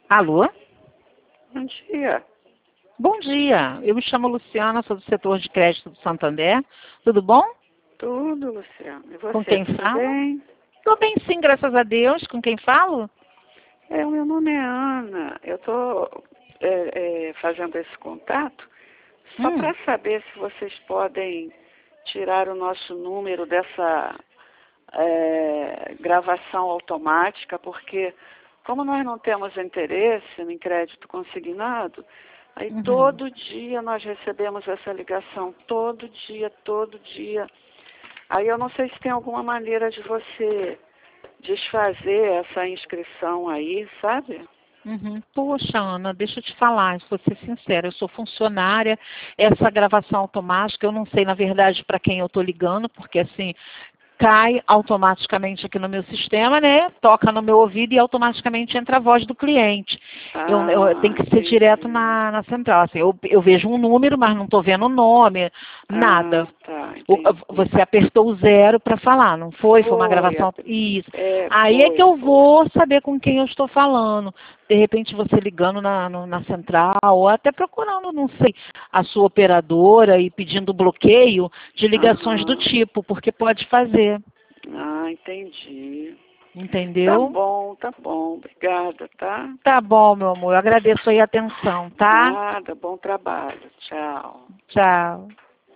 Alô? Bom dia. Bom dia, eu me chamo Luciana, sou do setor de crédito do Santander. Tudo bom? Tudo, Luciano. E você, Com quem tudo falo? bem? Estou bem sim, graças a Deus. Com quem falo? O meu nome é Ana. Eu estou fazendo esse contato só para saber se vocês podem tirar o nosso número dessa gravação automática, porque como nós não temos interesse em crédito consignado, aí todo dia nós recebemos essa ligação, todo dia. Aí eu não sei se tem alguma maneira de você desfazer essa inscrição aí, sabe? Poxa, Ana, deixa eu te falar, vou ser sincera, eu sou funcionária, essa gravação automática, eu não sei, na verdade, para quem eu estou ligando, porque assim, cai automaticamente aqui no meu sistema, né? Toca no meu ouvido e automaticamente entra a voz do cliente. Eu tenho que ser direto na central. Assim, eu vejo um número, mas não estou vendo o nome, nada. Tá, Você apertou o 0 para falar, não foi? Foi uma gravação. Isso. Aí é que eu vou saber com quem eu estou falando. De repente você ligando na central, ou até procurando, não sei, a sua operadora e pedindo bloqueio de ligações do tipo, porque pode fazer. Entendi. Entendeu? Tá bom. Obrigada, tá? Tá bom, meu amor. Eu agradeço aí a atenção, tá? Nada, bom trabalho. Tchau. Tchau.